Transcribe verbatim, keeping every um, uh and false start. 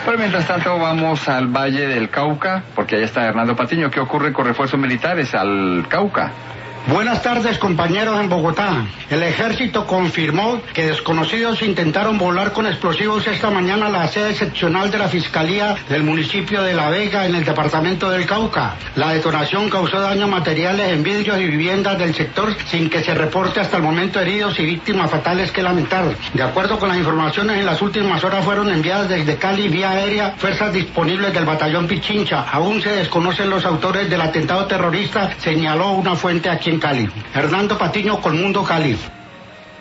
Pero mientras tanto vamos al Valle del Cauca, porque allá está Hernando Patiño. ¿Qué ocurre con refuerzos militares al Cauca? Buenas tardes, compañeros en Bogotá. El ejército confirmó que desconocidos intentaron volar con explosivos esta mañana la sede seccional de la Fiscalía del municipio de La Vega en el departamento del Cauca. La detonación causó daños materiales en vidrios y viviendas del sector sin que se reporte hasta el momento heridos y víctimas fatales que lamentar. De acuerdo con las informaciones, en las últimas horas fueron enviadas desde Cali vía aérea fuerzas disponibles del batallón Pichincha. Aún se desconocen los autores del atentado terrorista, señaló una fuente aquí en Cali. Hernando Patiño, Colmundo, Cali.